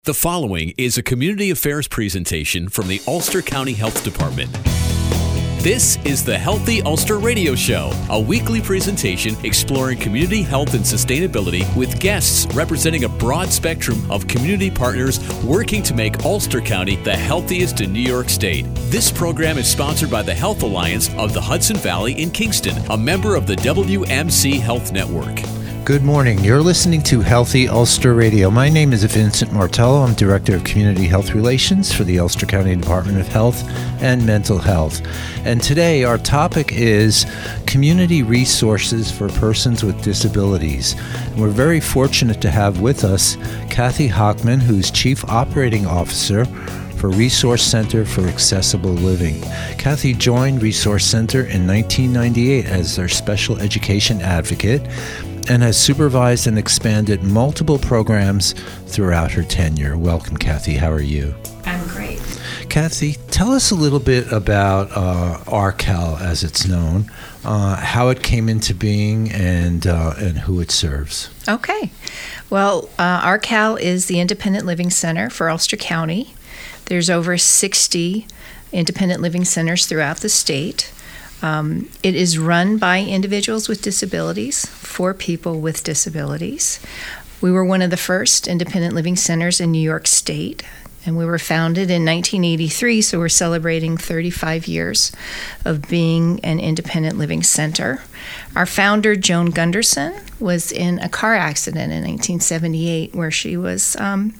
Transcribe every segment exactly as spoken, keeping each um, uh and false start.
The following is a community affairs presentation from the Ulster County Health Department. This is the Healthy Ulster Radio Show, a weekly presentation exploring community health and sustainability with guests representing a broad spectrum of community partners working to make Ulster County the healthiest in New York State. This program is sponsored by the Health Alliance of the Hudson Valley in Kingston, a member of the W M C Health Network. Good morning. You're listening to Healthy Ulster Radio. My name is Vincent Martello. I'm Director of Community Health Relations for the Ulster County Department of Health and Mental Health. And today our topic is community resources for persons with disabilities. And we're very fortunate to have with us Kathy Hockman, who's Chief Operating Officer for Resource Center for Accessible Living. Kathy joined Resource Center in nineteen ninety-eight as their special education advocate and has supervised and expanded multiple programs throughout her tenure. Welcome, Kathy. How are you? I'm great. Kathy, tell us a little bit about uh, R C A L, as it's known, uh, how it came into being, and uh, and who it serves. Okay. Well, uh, R C A L is the Independent Living Center for Ulster County. There's over sixty independent living centers throughout the state. Um, it is run by individuals with disabilities for people with disabilities. We were one of the first independent living centers in New York State, and we were founded in nineteen eighty-three, so we're celebrating thirty-five years of being an independent living center. Our founder, Joan Gunderson, was in a car accident in nineteen seventy-eight where she was um,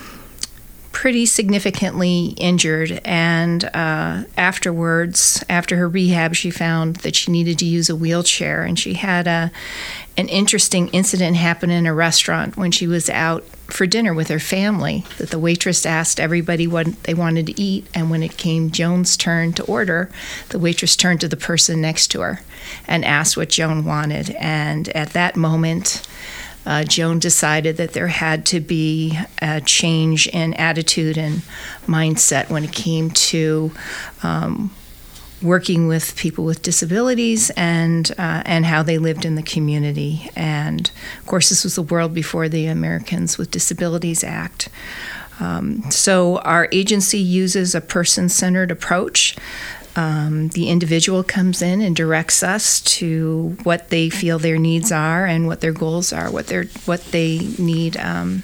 pretty significantly injured, and uh, afterwards, after her rehab, she found that she needed to use a wheelchair, and she had a an interesting incident happen in a restaurant when she was out for dinner with her family, that the waitress asked everybody what they wanted to eat, and when it came Joan's turn to order, the waitress turned to the person next to her and asked what Joan wanted, and at that moment, Uh, Joan decided that there had to be a change in attitude and mindset when it came to um, working with people with disabilities and uh, and how they lived in the community. And of course, this was the world before the Americans with Disabilities Act. Um, so our agency uses a person-centered approach. Um, the individual comes in and directs us to what they feel their needs are and what their goals are, what they what they need um,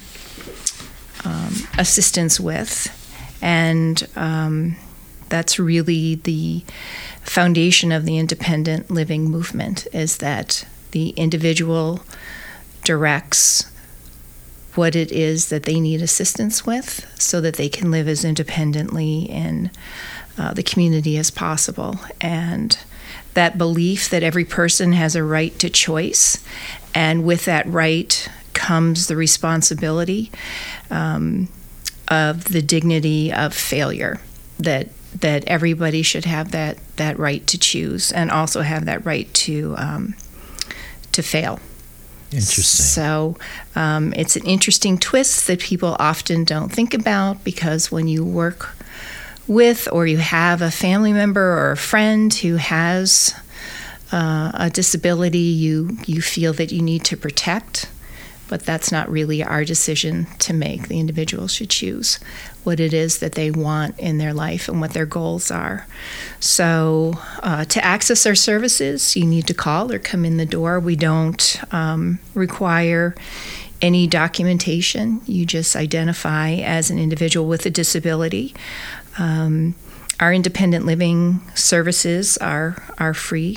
um, assistance with, and um, that's really the foundation of the independent living movement. Is that the individual directs what it is that they need assistance with, so that they can live as independently in Uh, the community as possible. And that belief that every person has a right to choice, and with that right comes the responsibility um, of the dignity of failure, that that everybody should have that, that right to choose and also have that right to um, to fail. Interesting. So um, it's an interesting twist that people often don't think about, because when you work with, or you have a family member or a friend who has uh, a disability you you feel that you need to protect, but that's not really our decision to make. The individual should choose what it is that they want in their life and what their goals are. So uh, to access our services, you need to call or come in the door. We don't um, require any documentation. You just identify as an individual with a disability. Um, our independent living services are are free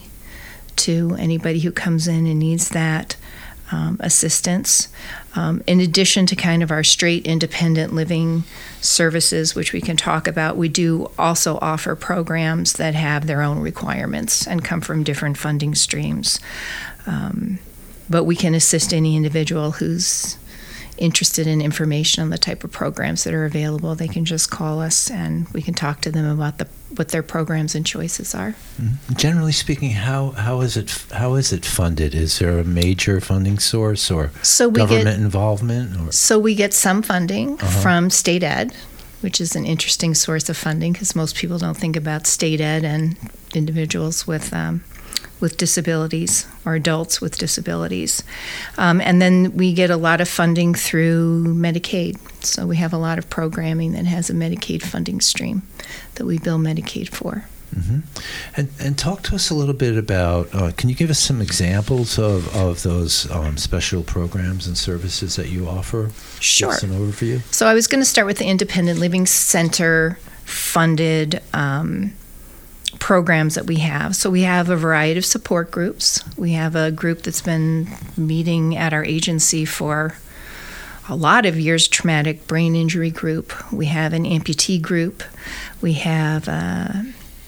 to anybody who comes in and needs that um, assistance. Um, in addition to kind of our straight independent living services, which we can talk about, we do also offer programs that have their own requirements and come from different funding streams. Um, but we can assist any individual who's interested in information on the type of programs that are available. They can just call us and we can talk to them about the what their programs and choices are. Mm-hmm. Generally speaking, how how is it how is it funded? Is there a major funding source or so we government get, involvement? Or? So we get some funding uh-huh. from state ed, which is an interesting source of funding because most people don't think about state ed and individuals with um, with disabilities or adults with disabilities. Um, and then we get a lot of funding through Medicaid. So we have a lot of programming that has a Medicaid funding stream that we bill Medicaid for. Mm-hmm. And and talk to us a little bit about, uh, can you give us some examples of, of those um, special programs and services that you offer? Sure. Give us an overview. So I was going to start with the Independent Living Center funded um, programs that we have. So we have a variety of support groups. We have a group that's been meeting at our agency for a lot of years, traumatic brain injury group. We have an amputee group. We have uh,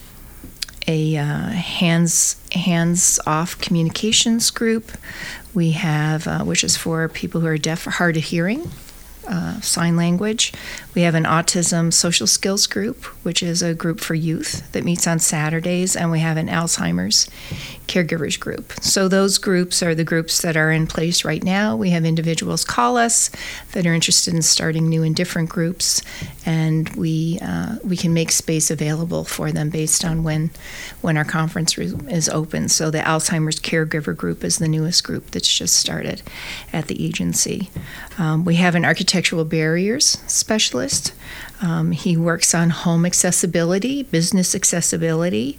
a uh, hands hands off communications group. We have, uh, which is for people who are deaf or hard of hearing, uh, sign language. We have an autism social skills group, which is a group for youth that meets on Saturdays, and we have an Alzheimer's caregivers group. So those groups are the groups that are in place right now. We have individuals call us that are interested in starting new and different groups, and we uh, we can make space available for them based on when when our conference room is open. So the Alzheimer's caregiver group is the newest group that's just started at the agency. Um, we have an architectural barriers specialist. Um, he works on home accessibility, business accessibility,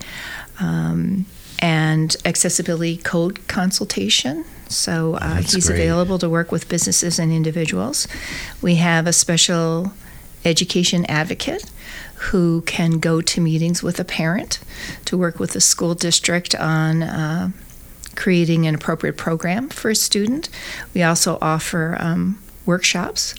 um, and accessibility code consultation. So uh, he's great. available to work with businesses and individuals. We have a special education advocate who can go to meetings with a parent to work with the school district on uh, creating an appropriate program for a student. We also offer um, workshops.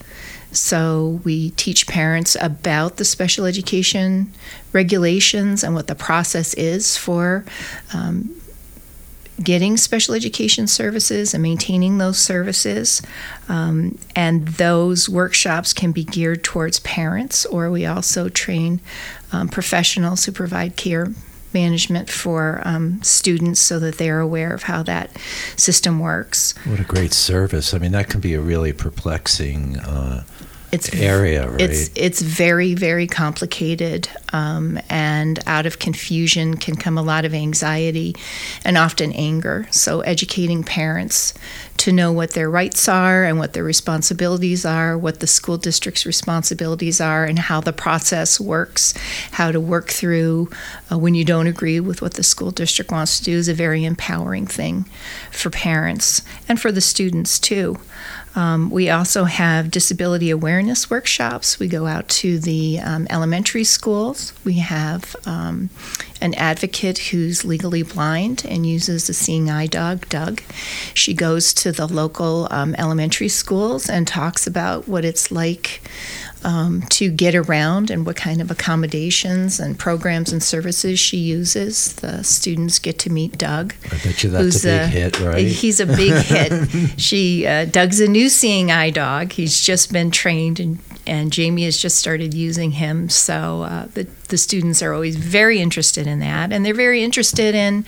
So we teach parents about the special education regulations and what the process is for um, getting special education services and maintaining those services. Um, and those workshops can be geared towards parents, or we also train um, professionals who provide care management for um, students so that they're aware of how that system works. What a great service. I mean, that can be a really perplexing uh, it's, area, right? It's, it's very, very complicated, um, and out of confusion can come a lot of anxiety and often anger. So educating parents to know what their rights are and what their responsibilities are, what the school district's responsibilities are, and how the process works, how to work through uh, when you don't agree with what the school district wants to do is a very empowering thing for parents and for the students too. Um, we also have disability awareness workshops. We go out to the um, elementary schools. We have um, an advocate who's legally blind and uses a seeing eye dog, Doug. She goes to the local um, elementary schools and talks about what it's like um, to get around and what kind of accommodations and programs and services she uses. The students get to meet Doug. I bet you that's a big a, hit, right? He's a big hit. She uh, Doug's a new seeing eye dog. He's just been trained, and, and Jamie has just started using him. So uh, the, the students are always very interested in that, and they're very interested in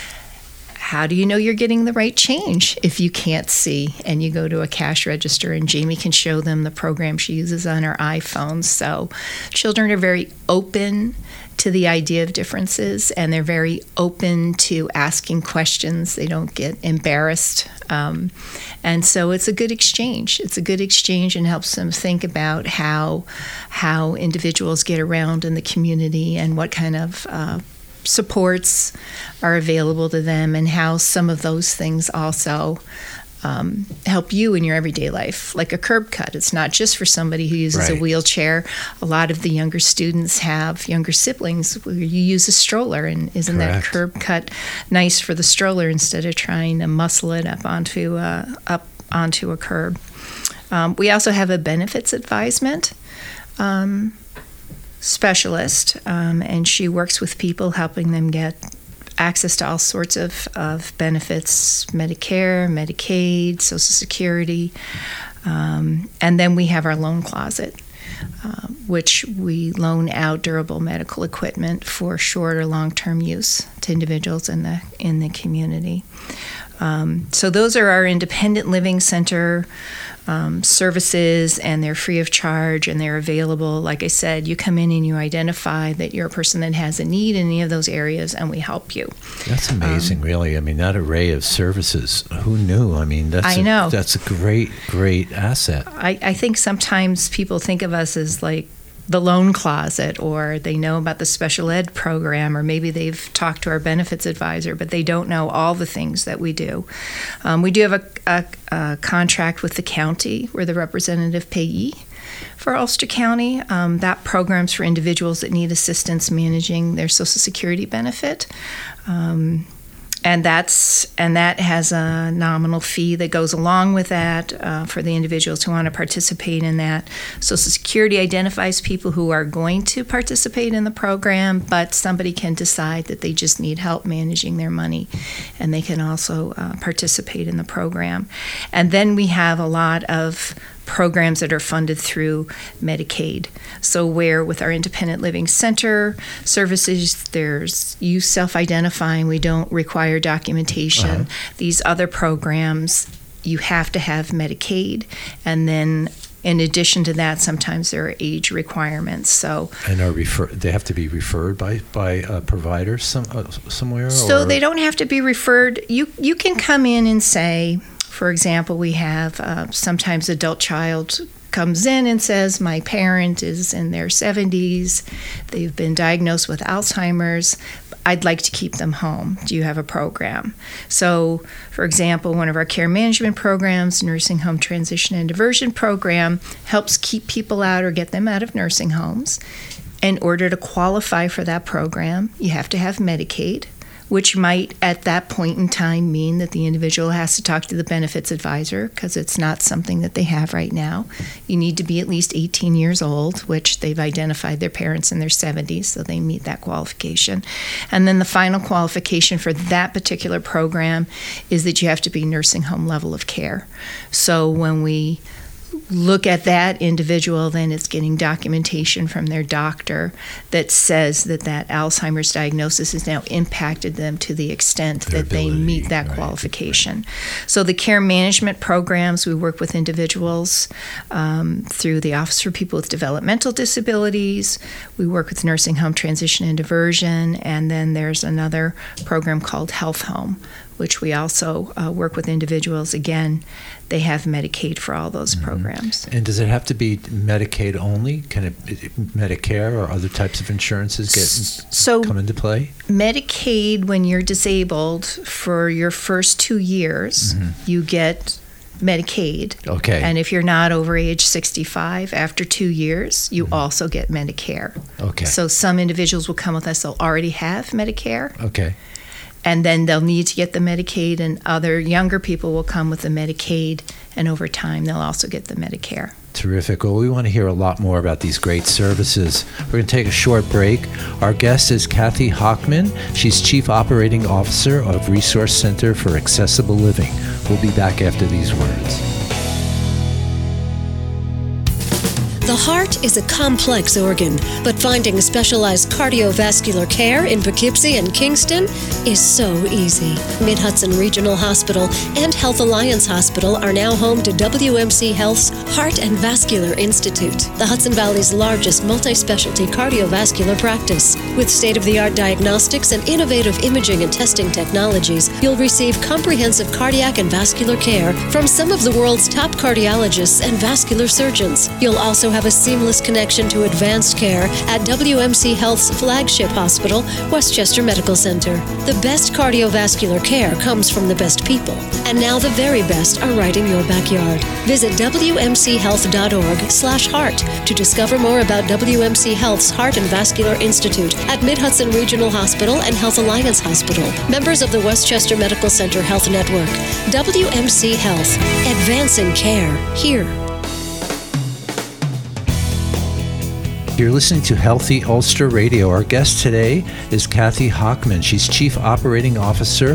how do you know you're getting the right change if you can't see and you go to a cash register and Jamie can show them the program she uses on her iPhone. So children are very open to the idea of differences, and they're very open to asking questions. They don't get embarrassed. Um, and so it's a good exchange. It's a good exchange and helps them think about how, how individuals get around in the community and what kind of uh, supports are available to them, and how some of those things also um, help you in your everyday life, like a curb cut. It's not just for somebody who uses right. a wheelchair. A lot of the younger students have younger siblings where you use a stroller, and isn't Correct. that curb cut nice for the stroller instead of trying to muscle it up onto uh, up onto a curb? Um, we also have a benefits advisement Um, specialist, um, and she works with people, helping them get access to all sorts of, of benefits, Medicare, Medicaid, Social Security. Um, and then we have our loan closet, uh, which we loan out durable medical equipment for short or long-term use to individuals in the in the community. Um, so those are our independent living center um, services, and they're free of charge, and they're available. Like I said, you come in and you identify that you're a person that has a need in any of those areas, and we help you. That's amazing, um, really. I mean, that array of services. Who knew? I mean, that's I know. A, that's a great, great asset. I, I think sometimes people think of us as like the loan closet, or they know about the special ed program, or maybe they've talked to our benefits advisor, but they don't know all the things that we do. Um, we do have a, a, a contract with the county. We're the representative payee for Ulster County. Um, that program's for individuals that need assistance managing their Social Security benefit. Um, And that's and that has a nominal fee that goes along with that uh, for the individuals who want to participate in that. Social Security identifies people who are going to participate in the program, but somebody can decide that they just need help managing their money, and they can also uh, participate in the program. And then we have a lot of programs that are funded through Medicaid. So where with our Independent Living Center services, there's you self-identifying, we don't require documentation. Uh-huh. These other programs, you have to have Medicaid. And then in addition to that, sometimes there are age requirements. So and are refer they have to be referred by by uh, providers some uh, somewhere. So or? They don't have to be referred. You you can come in and say, for example, we have uh, sometimes adult child comes in and says, my parent is in their seventies, they've been diagnosed with Alzheimer's, I'd like to keep them home. Do you have a program? So, for example, one of our care management programs, Nursing Home Transition and Diversion Program, helps keep people out or get them out of nursing homes. In order to qualify for that program, you have to have Medicaid, which might at that point in time mean that the individual has to talk to the benefits advisor because it's not something that they have right now. You need to be at least eighteen years old, which they've identified their parents in their seventies, so they meet that qualification. And then the final qualification for that particular program is that you have to be nursing home level of care. So when we look at that individual, then it's getting documentation from their doctor that says that that Alzheimer's diagnosis has now impacted them to the extent Their that ability, they meet that right, qualification. right. So the care management programs, we work with individuals um, through the Office for People with Developmental Disabilities. We work with Nursing Home Transition and Diversion, and then there's another program called Health Home, which we also uh, work with individuals. Again, they have Medicaid for all those mm-hmm. programs. And does it have to be Medicaid only? Can it, Medicare or other types of insurances get so come into play? Medicaid, when you're disabled for your first two years, mm-hmm. you get Medicaid. Okay. And if you're not over age sixty-five, after two years, you mm-hmm. also get Medicare. Okay. So some individuals will come with us, they'll already have Medicare. Okay. And then they'll need to get the Medicaid, and other younger people will come with the Medicaid, and over time they'll also get the Medicare. Terrific. Well, we want to hear a lot more about these great services. We're going to take a short break. Our guest is Kathy Hockman. She's Chief Operating Officer of Resource Center for Accessible Living. We'll be back after these words. The heart is a complex organ, but finding specialized cardiovascular care in Poughkeepsie and Kingston is so easy. Mid-Hudson Regional Hospital and Health Alliance Hospital are now home to W M C Health's Heart and Vascular Institute, the Hudson Valley's largest multi-specialty cardiovascular practice. With state-of-the-art diagnostics and innovative imaging and testing technologies, you'll receive comprehensive cardiac and vascular care from some of the world's top cardiologists and vascular surgeons. You'll also have have a seamless connection to advanced care at W M C Health's flagship hospital, Westchester Medical Center. The best cardiovascular care comes from the best people, and now the very best are right in your backyard. Visit W M C health dot org slash heart to discover more about W M C Health's Heart and Vascular Institute at Mid-Hudson Regional Hospital and Health Alliance Hospital, members of the Westchester Medical Center Health Network. W M C Health, advancing care here. You're listening to Healthy Ulster Radio. Our guest today is Kathy Hockman. She's Chief Operating Officer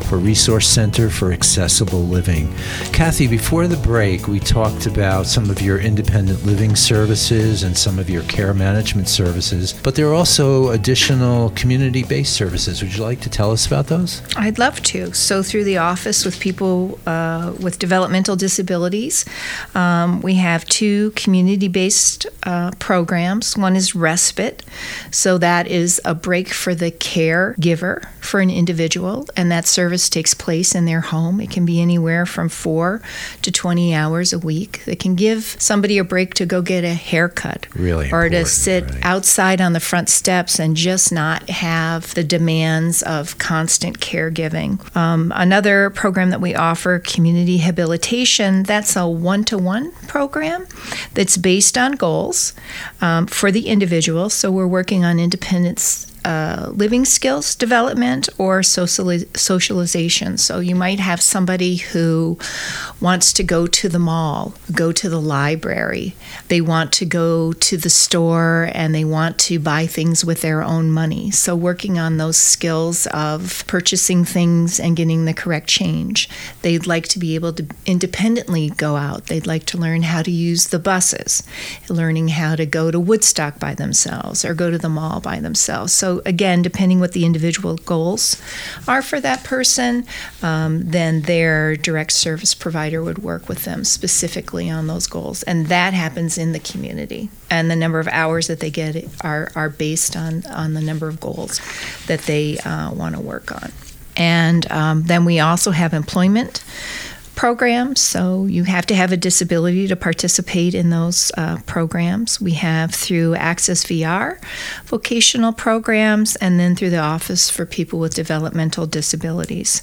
for Resource Center for Accessible Living. Kathy, before the break, we talked about some of your independent living services and some of your care management services, but there are also additional community-based services. Would you like to tell us about those? I'd love to. So through the office with people uh, with developmental disabilities, um, we have two community-based uh, programs. One is respite. So that is a break for the caregiver for an individual, and that service takes place in their home. It can be anywhere from four to twenty hours a week. It can give somebody a break to go get a haircut, really or to important, sit right. outside on the front steps and just not have the demands of constant caregiving. Um, another program that we offer, Community Habilitation, that's a one-to-one program that's based on goals um, for the individual. So we're working on independence Uh, living skills development or sociali- socialization. So you might have somebody who wants to go to the mall, go to the library. They want to go to the store and they want to buy things with their own money. So working on those skills of purchasing things and getting the correct change. They'd like to be able to independently go out. They'd like to learn how to use the buses, learning how to go to Woodstock by themselves or go to the mall by themselves. So So again, depending what the individual goals are for that person, um, then their direct service provider would work with them specifically on those goals. And that happens in the community. And the number of hours that they get are, are based on, on the number of goals that they uh, want to work on. And um, then we also have employment programs, so you have to have a disability to participate in those uh, programs. We have through Access V R, vocational programs, and then through the Office for People with Developmental Disabilities.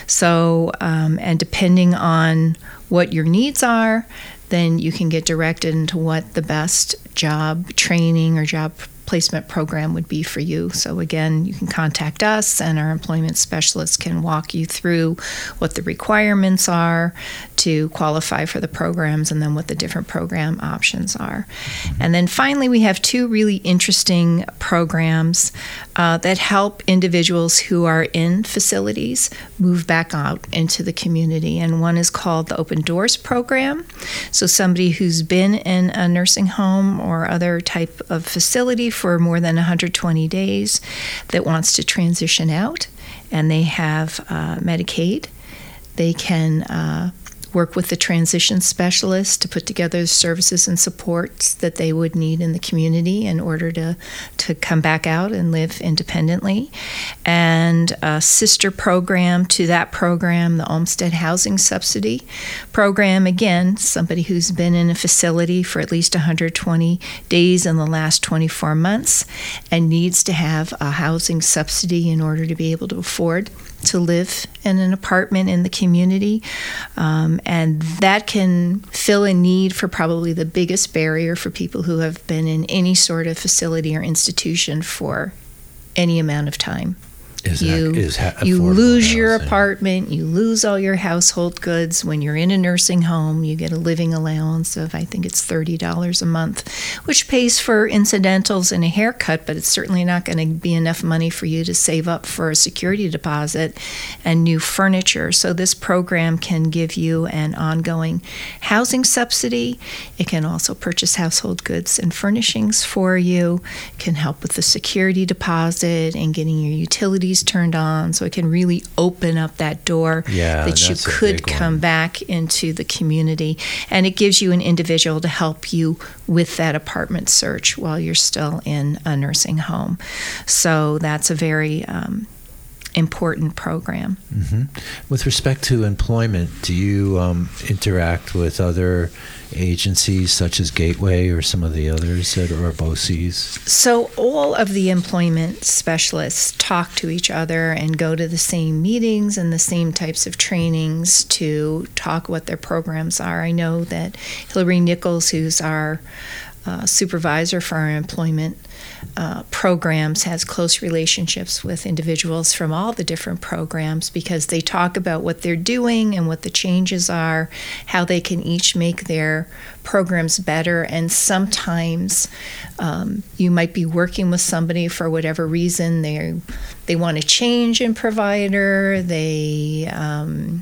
So, um, and depending on what your needs are, then you can get directed into what the best job training or job placement program would be for you. So again, you can contact us and our employment specialists can walk you through what the requirements are to qualify for the programs and then what the different program options are. And then finally, we have two really interesting programs uh, that help individuals who are in facilities move back out into the community. And one is called the Open Doors program. So somebody who's been in a nursing home or other type of facility for more than one hundred twenty days that wants to transition out, and they have uh, Medicaid. They can uh, work with the transition specialist to put together the services and supports that they would need in the community in order to, to come back out and live independently. And a sister program to that program, the Olmsted Housing Subsidy program, again, somebody who's been in a facility for at least one hundred twenty days in the last twenty-four months and needs to have a housing subsidy in order to be able to afford to live in an apartment in the community. Um, and that can fill a need for probably the biggest barrier for people who have been in any sort of facility or institution for any amount of time. Is you that, is ha- you lose your housing. apartment, you lose all your household goods. When you're in a nursing home, you get a living allowance of, I think it's thirty dollars a month, which pays for incidentals and a haircut, but it's certainly not going to be enough money for you to save up for a security deposit and new furniture. So this program can give you an ongoing housing subsidy. It can also purchase household goods and furnishings for you. It can help with the security deposit and getting your utilities turned on, so it can really open up that door yeah, that you could come one. back into the community. And it gives you an individual to help you with that apartment search while you're still in a nursing home. So that's a very um, important program. Mm-hmm. With respect to employment, do you um, interact with other agencies such as Gateway or some of the others that are B O C Es? So all of the employment specialists talk to each other and go to the same meetings and the same types of trainings to talk what their programs are. I know that Hillary Nichols, who's our uh, supervisor for our employment uh, programs, has close relationships with individuals from all the different programs because they talk about what they're doing and what the changes are, how they can each make their programs better. And sometimes um, you might be working with somebody for whatever reason. They they want to change in provider. They um,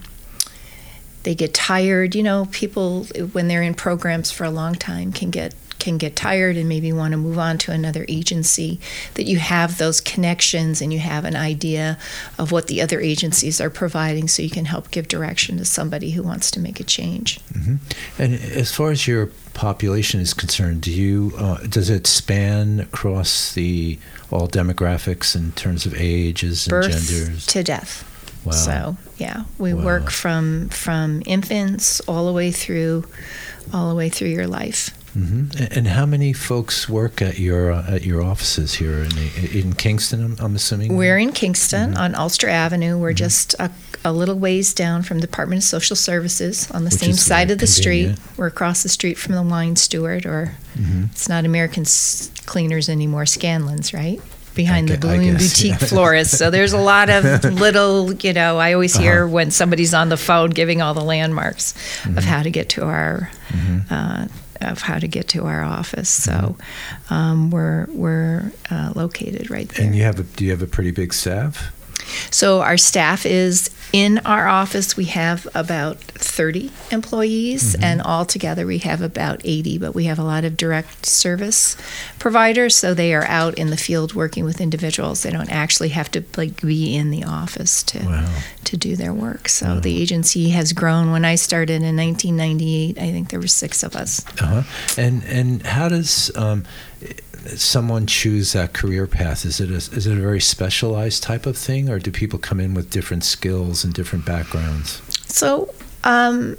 they get tired. You know, people when they're in programs for a long time can get can get tired and maybe want to move on to another agency. That you have those connections and you have an idea of what the other agencies are providing, so you can help give direction to somebody who wants to make a change. Mm-hmm. And as far as your population is concerned, do you uh, does it span across the all demographics in terms of ages and Birth genders to death? Wow. So yeah, we Wow. work from from infants all the way through all the way through your life. Mm-hmm. And how many folks work at your uh, at your offices here in the, in Kingston? I'm, I'm assuming We're in Kingston Mm-hmm. on Ulster Avenue. We're Mm-hmm. just a, a little ways down from the Department of Social Services on the Which same is side very of the street. convenient. We're across the street from the wine steward, or Mm-hmm. it's not American S- Cleaners anymore, Scanlon's, right? Behind I the gu- I Balloon guess, Boutique yeah. florist. So there's a lot of little, you know, I always hear Uh-huh. when somebody's on the phone giving all the landmarks Mm-hmm. of how to get to our Mm-hmm. uh, of how to get to our office. So um, we're we're uh, located right there. And you have a, do you have a pretty big staff? So our staff is in our office. We have about thirty employees, Mm-hmm. and altogether we have about eighty. But we have a lot of direct service providers, so they are out in the field working with individuals. They don't actually have to like be in the office to Wow. to do their work. So Wow. the agency has grown. When I started in nineteen ninety-eight, I think there were six of us. Uh-huh. And and how does um, someone choose that career path? Is it a, is it a very specialized type of thing, or do people come in with different skills and different backgrounds? So um,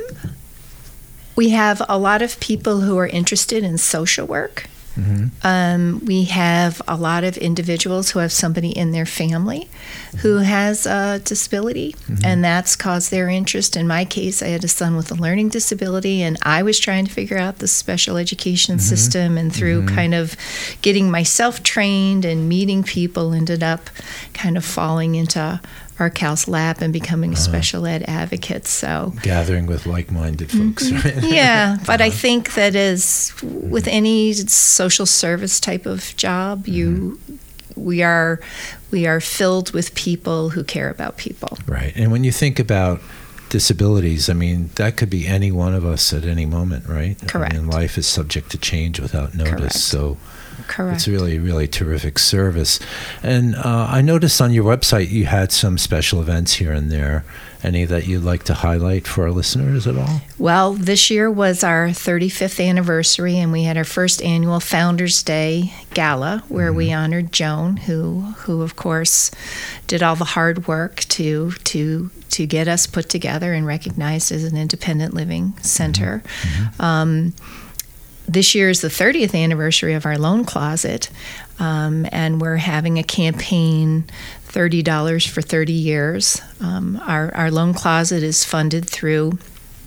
we have a lot of people who are interested in social work. Mm-hmm. Um, we have a lot of individuals who have somebody in their family who has a disability, Mm-hmm. and that's caused their interest. In my case, I had a son with a learning disability, and I was trying to figure out the special education Mm-hmm. system, and through Mm-hmm. kind of getting myself trained and meeting people, ended up kind of falling into our CAL's lap and becoming a Uh-huh. special ed advocate. So Gathering with like-minded folks, right? yeah, but I think that as with any social service type of job, you we are we are filled with people who care about people. Right. And when you think about disabilities, I mean, that could be any one of us at any moment, right? Correct. I mean, life is subject to change without notice. Correct. So Correct. it's really, really terrific service. And uh, I noticed on your website you had some special events here and there. Any that you'd like to highlight for our listeners at all? Well, this year was our thirty-fifth anniversary, and we had our first annual Founders Day Gala, where we honored Joan, who, who of course, did all the hard work to to to get us put together and recognized as an independent living center. Um, this year is the thirtieth anniversary of our loan closet, um, and we're having a campaign, thirty dollars for thirty years. Um, our, our loan closet is funded through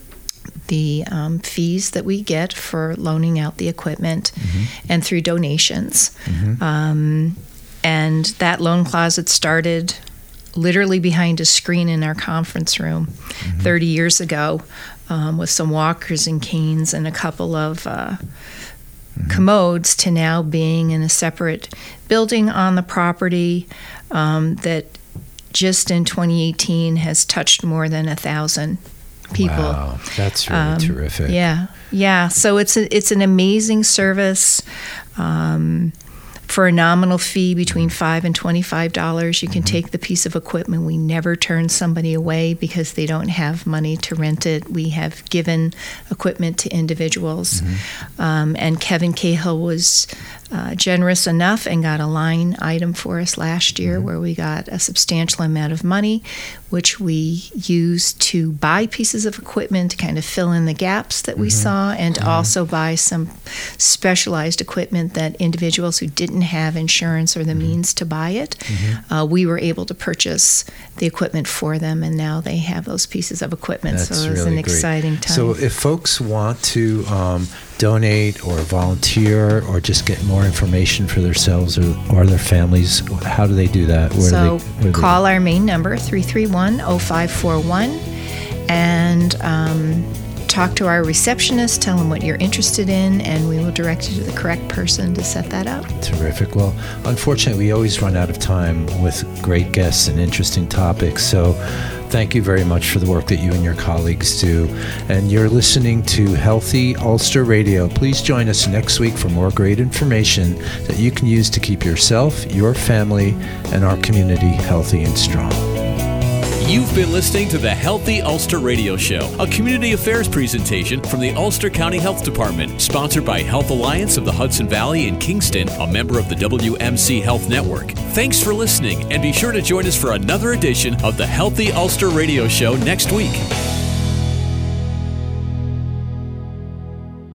the um, fees that we get for loaning out the equipment and through donations. Um, and that loan closet started literally behind a screen in our conference room thirty years ago, um, with some walkers and canes and a couple of uh, commodes, to now being in a separate building on the property um, that just in twenty eighteen has touched more than a thousand people. Wow, that's really Um, terrific. Yeah, yeah. So it's a, it's an amazing service. Um, for a nominal fee between five and twenty-five dollars, you can take the piece of equipment. We never turn somebody away because they don't have money to rent it. We have given equipment to individuals, um, and Kevin Cahill was uh, generous enough and got a line item for us last year where we got a substantial amount of money, which we used to buy pieces of equipment to kind of fill in the gaps that we saw, and also buy some specialized equipment that individuals who didn't didn't have insurance or the mm-hmm. means to buy it, mm-hmm. uh, we were able to purchase the equipment for them, and now they have those pieces of equipment. That's so it was really an great. exciting time. So if folks want to um, donate or volunteer or just get more information for themselves or, or their families, how do they do that? Where so do they, where call they... our main number, three three one, oh five four one, and um, talk to our receptionist, tell them what you're interested in, and we will direct you to the correct person to set that up. Terrific. Well, unfortunately, we always run out of time with great guests and interesting topics, so thank you very much for the work that you and your colleagues do. And you're listening to Healthy Ulster Radio. Please join us next week for more great information that you can use to keep yourself, your family, and our community healthy and strong. You've been listening to the Healthy Ulster Radio Show, a community affairs presentation from the Ulster County Health Department, sponsored by Health Alliance of the Hudson Valley in Kingston, a member of the W M C Health Network. Thanks for listening, and be sure to join us for another edition of the Healthy Ulster Radio Show next week.